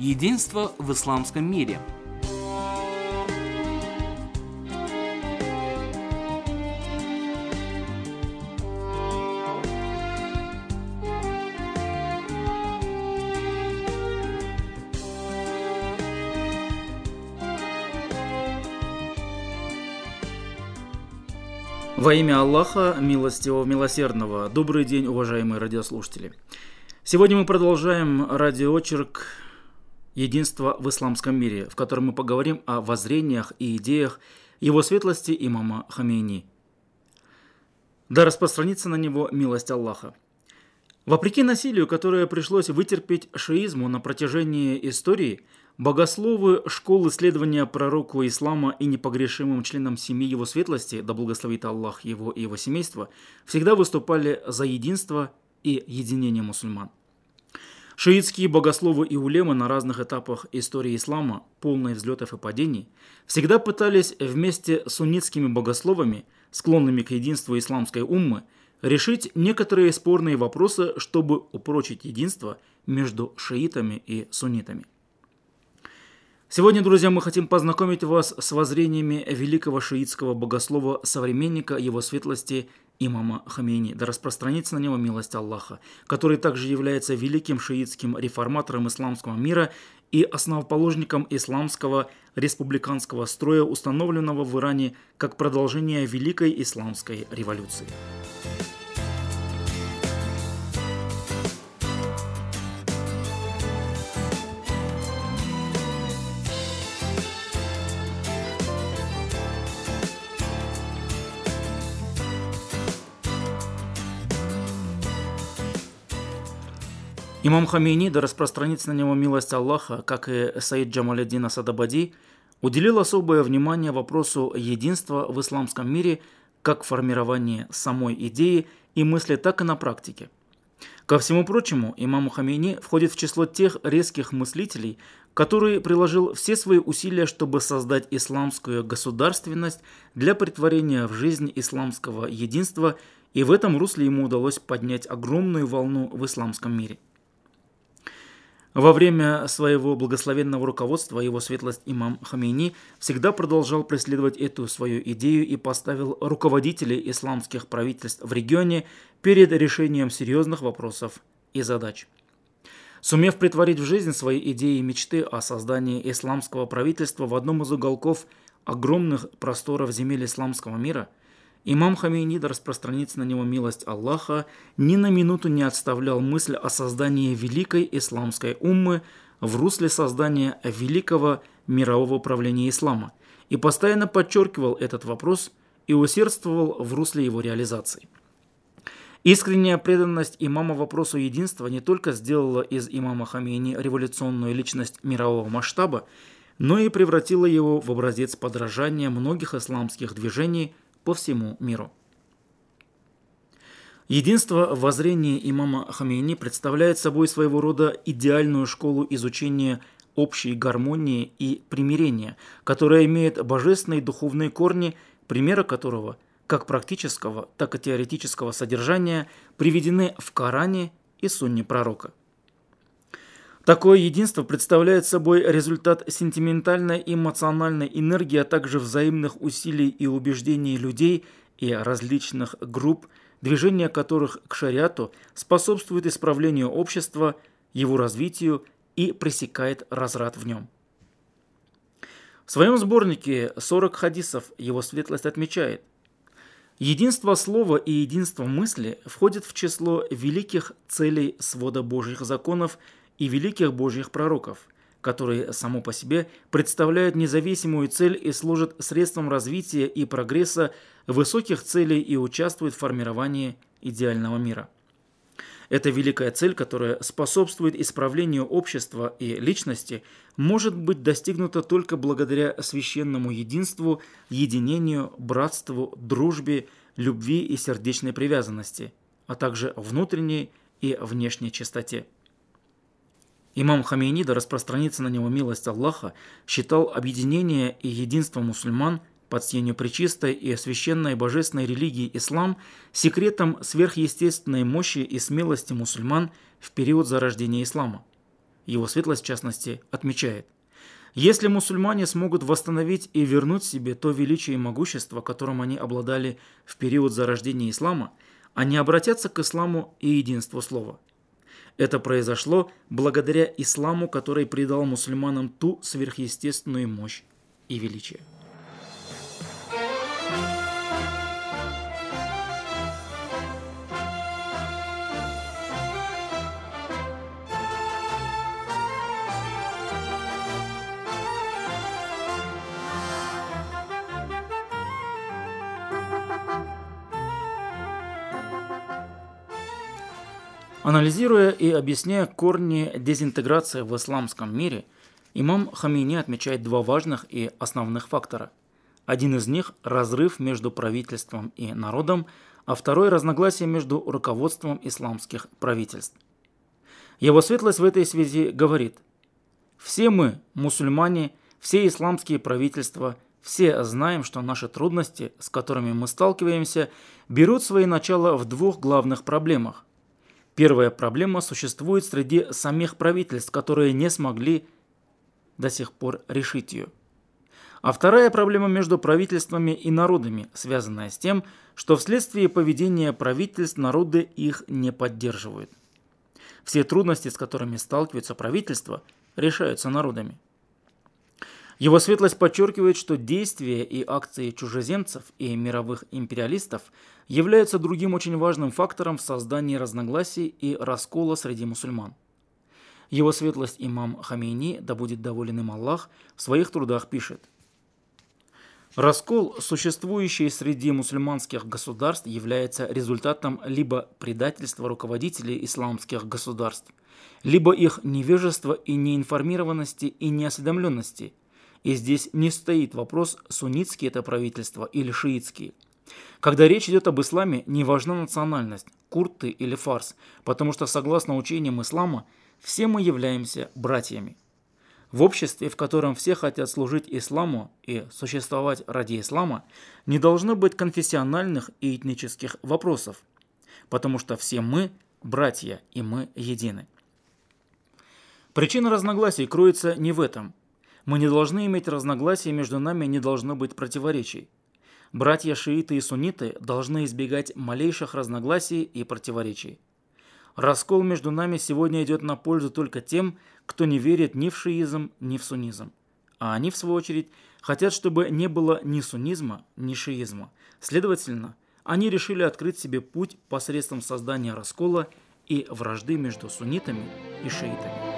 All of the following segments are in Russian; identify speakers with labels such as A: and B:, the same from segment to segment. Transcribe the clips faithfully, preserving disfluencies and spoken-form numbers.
A: Единство в исламском мире.
B: Во имя Аллаха, милостивого, милосердного, добрый день, уважаемые радиослушатели. Сегодня мы продолжаем радиоочерк «Единство в исламском мире», в котором мы поговорим о воззрениях и идеях его светлости имама Хомейни. Да распространится на него милость Аллаха. Вопреки насилию, которое пришлось вытерпеть шиизму на протяжении истории, богословы школы следования пророку ислама и непогрешимым членам семьи его светлости, да благословит Аллах его и его семейство, всегда выступали за единство и единение мусульман. Шиитские богословы и улемы на разных этапах истории ислама, полной взлетов и падений, всегда пытались вместе с суннитскими богословами, склонными к единству исламской уммы, решить некоторые спорные вопросы, чтобы упрочить единство между шиитами и суннитами. Сегодня, друзья, мы хотим познакомить вас с воззрениями великого шиитского богослова-современника его светлости имама Хомейни, да распространится на него милость Аллаха, который также является великим шиитским реформатором исламского мира и основоположником исламского республиканского строя, установленного в Иране как продолжение Великой Исламской революции. Имам Хомейни, да распространится на него милость Аллаха, как и Саид Джамаляддин Асадабади, уделил особое внимание вопросу единства в исламском мире как в формировании самой идеи и мысли, так и на практике. Ко всему прочему, имам Хомейни входит в число тех резких мыслителей, который приложил все свои усилия, чтобы создать исламскую государственность для претворения в жизнь исламского единства, и в этом русле ему удалось поднять огромную волну в исламском мире. Во время своего благословенного руководства его светлость имам Хомейни всегда продолжал преследовать эту свою идею и поставил руководителей исламских правительств в регионе перед решением серьезных вопросов и задач. Сумев претворить в жизнь свои идеи и мечты о создании исламского правительства в одном из уголков огромных просторов земель исламского мира, имам Хомейни, да распространится на него милость Аллаха, ни на минуту не отставлял мысль о создании великой исламской уммы в русле создания великого мирового правления ислама и постоянно подчеркивал этот вопрос и усердствовал в русле его реализации. Искренняя преданность имама вопросу единства не только сделала из имама Хомейни революционную личность мирового масштаба, но и превратила его в образец подражания многих исламских движений по всему миру. Единство в воззрении имама Хомейни представляет собой своего рода идеальную школу изучения общей гармонии и примирения, которая имеет божественные духовные корни, примеры которого, как практического, так и теоретического содержания, приведены в Коране и Сунне пророка. Такое единство представляет собой результат сентиментальной и эмоциональной энергии, а также взаимных усилий и убеждений людей и различных групп, движение которых к шариату способствует исправлению общества, его развитию и пресекает разрат в нем. В своем сборнике «сорок хадисов» его светлость отмечает: единство слова и единство мысли входят в число великих целей свода Божьих законов и великих Божьих пророков, которые само по себе представляют независимую цель и служат средством развития и прогресса высоких целей и участвуют в формировании идеального мира. Эта великая цель, которая способствует исправлению общества и личности, может быть достигнута только благодаря священному единству, единению, братству, дружбе, любви и сердечной привязанности, а также внутренней и внешней чистоте. Имам Хомейни, да распространится на него милость Аллаха, считал объединение и единство мусульман под сенью пречистой и священной божественной религии ислам секретом сверхъестественной мощи и смелости мусульман в период зарождения ислама. Его светлость, в частности, отмечает: если мусульмане смогут восстановить и вернуть себе то величие и могущество, которым они обладали в период зарождения ислама, они обратятся к исламу и единству слова. Это произошло благодаря исламу, который придал мусульманам ту сверхъестественную мощь и величие. Анализируя и объясняя корни дезинтеграции в исламском мире, имам Хамейни отмечает два важных и основных фактора. Один из них – разрыв между правительством и народом, а второй – разногласие между руководством исламских правительств. Его светлость в этой связи говорит: «Все мы, мусульмане, все исламские правительства, все знаем, что наши трудности, с которыми мы сталкиваемся, берут свои начала в двух главных проблемах. Первая проблема существует среди самих правительств, которые не смогли до сих пор решить ее. А вторая проблема между правительствами и народами, связанная с тем, что вследствие поведения правительств народы их не поддерживают. Все трудности, с которыми сталкиваются правительства, решаются народами». Его светлость подчеркивает, что действия и акции чужеземцев и мировых империалистов являются другим очень важным фактором в создании разногласий и раскола среди мусульман. Его светлость имам Хамейни, да будет доволен им Аллах, в своих трудах пишет: «Раскол, существующий среди мусульманских государств, является результатом либо предательства руководителей исламских государств, либо их невежества и неинформированности и неосведомленности. И здесь не стоит вопрос, суннитские это правительства или шиитские. Когда речь идет об исламе, не важна национальность, курды или фарс, потому что, согласно учениям ислама, все мы являемся братьями. В обществе, в котором все хотят служить исламу и существовать ради ислама, не должно быть конфессиональных и этнических вопросов, потому что все мы братья и мы едины. Причина разногласий кроется не в этом. Мы не должны иметь разногласий, между нами не должно быть противоречий. Братья шииты и сунниты должны избегать малейших разногласий и противоречий. Раскол между нами сегодня идет на пользу только тем, кто не верит ни в шиизм, ни в суннизм. А они, в свою очередь, хотят, чтобы не было ни суннизма, ни шиизма. Следовательно, они решили открыть себе путь посредством создания раскола и вражды между суннитами и шиитами.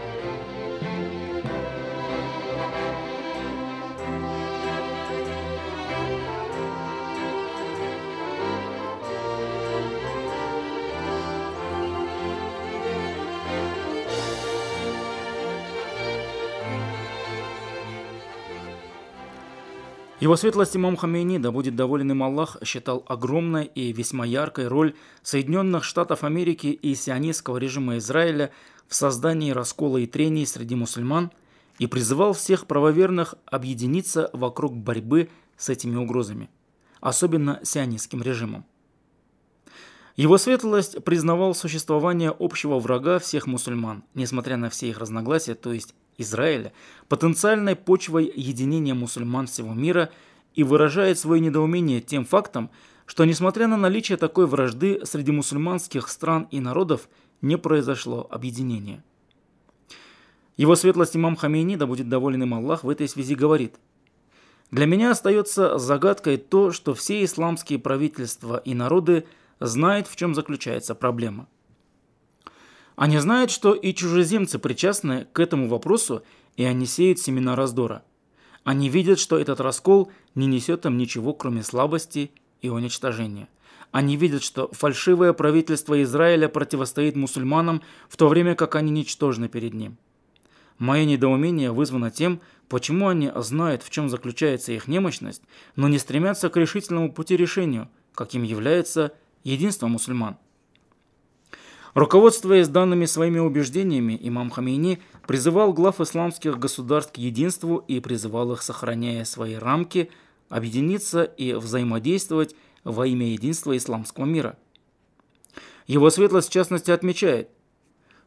B: Его светлость имам Хамейни, да будет доволен им Аллах, считал огромной и весьма яркой роль Соединенных Штатов Америки и сионистского режима Израиля в создании раскола и трений среди мусульман и призывал всех правоверных объединиться вокруг борьбы с этими угрозами, особенно сионистским режимом. Его светлость признавал существование общего врага всех мусульман, несмотря на все их разногласия, то есть Израиля, потенциальной почвой единения мусульман всего мира, и выражает свое недоумение тем фактом, что, несмотря на наличие такой вражды, среди мусульманских стран и народов не произошло объединения. Его светлость имам Хамейни, да будет доволен им Аллах, в этой связи говорит: «Для меня остается загадкой то, что все исламские правительства и народы знают, в чем заключается проблема. Они знают, что и чужеземцы причастны к этому вопросу, и они сеют семена раздора. Они видят, что этот раскол не несет им ничего, кроме слабости и уничтожения. Они видят, что фальшивое правительство Израиля противостоит мусульманам, в то время как они ничтожны перед ним. Мое недоумение вызвано тем, почему они знают, в чем заключается их немощность, но не стремятся к решительному пути решению, каким является единство мусульман». Руководствуясь данными своими убеждениями, имам Хамейни призывал глав исламских государств к единству и призывал их, сохраняя свои рамки, объединиться и взаимодействовать во имя единства исламского мира. Его светлость, в частности, отмечает: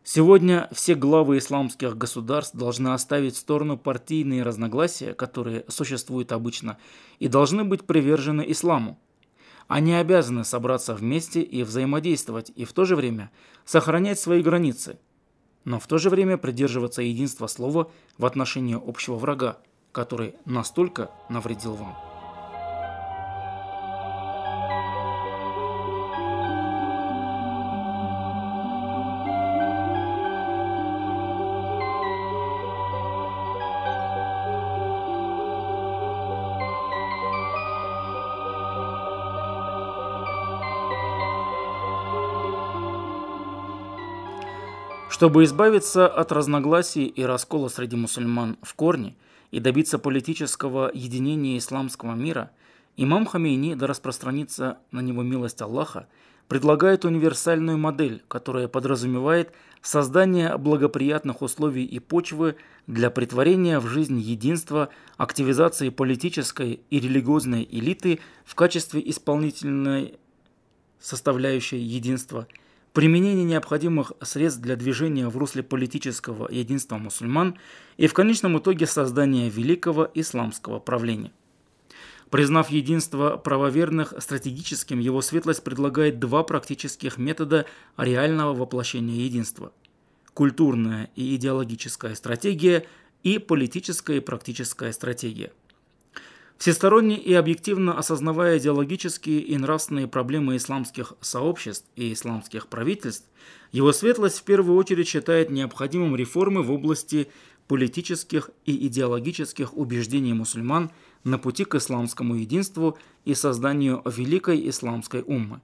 B: Сегодня все главы исламских государств должны оставить в сторону партийные разногласия, которые существуют обычно, и должны быть привержены исламу. Они обязаны собраться вместе и взаимодействовать, и в то же время сохранять свои границы, но в то же время придерживаться единства слова в отношении общего врага, который настолько навредил вам. Чтобы избавиться от разногласий и раскола среди мусульман в корне и добиться политического единения исламского мира, имам Хомейни, да распространится на него милость Аллаха, предлагает универсальную модель, которая подразумевает создание благоприятных условий и почвы для претворения в жизнь единства, активизации политической и религиозной элиты в качестве исполнительной составляющей единства, применение необходимых средств для движения в русле политического единства мусульман и в конечном итоге создание великого исламского правления. Признав единство правоверных стратегическим, его светлость предлагает два практических метода реального воплощения единства: культурная и идеологическая стратегия и политическая и практическая стратегия. Всесторонне и объективно осознавая идеологические и нравственные проблемы исламских сообществ и исламских правительств, его светлость в первую очередь считает необходимым реформы в области политических и идеологических убеждений мусульман на пути к исламскому единству и созданию великой исламской уммы.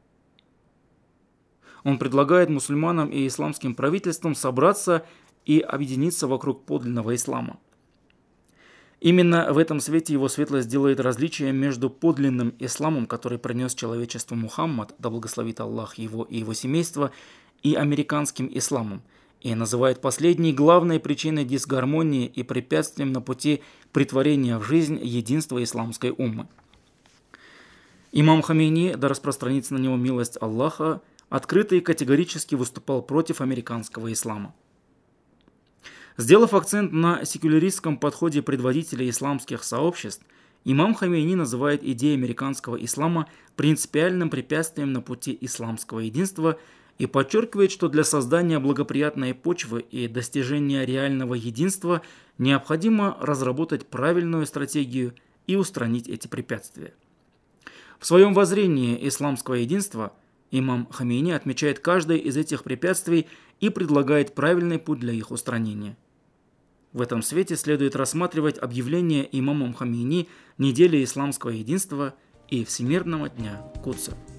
B: Он предлагает мусульманам и исламским правительствам собраться и объединиться вокруг подлинного ислама. Именно в этом свете его светлость делает различие между подлинным исламом, который принес человечеству Мухаммад, да благословит Аллах его и его семейство, и американским исламом, и называет последний главной причиной дисгармонии и препятствием на пути претворения в жизнь единства исламской уммы. Имам Хомейни, да распространится на него милость Аллаха, открыто и категорически выступал против американского ислама. Сделав акцент на секуляристском подходе предводителей исламских сообществ, имам Хомейни называет идею американского ислама принципиальным препятствием на пути исламского единства и подчеркивает, что для создания благоприятной почвы и достижения реального единства необходимо разработать правильную стратегию и устранить эти препятствия. В своем воззрении исламского единства имам Хомейни отмечает каждое из этих препятствий и предлагает правильный путь для их устранения. В этом свете следует рассматривать объявление имамом Хомейни недели исламского единства и Всемирного дня Кудса.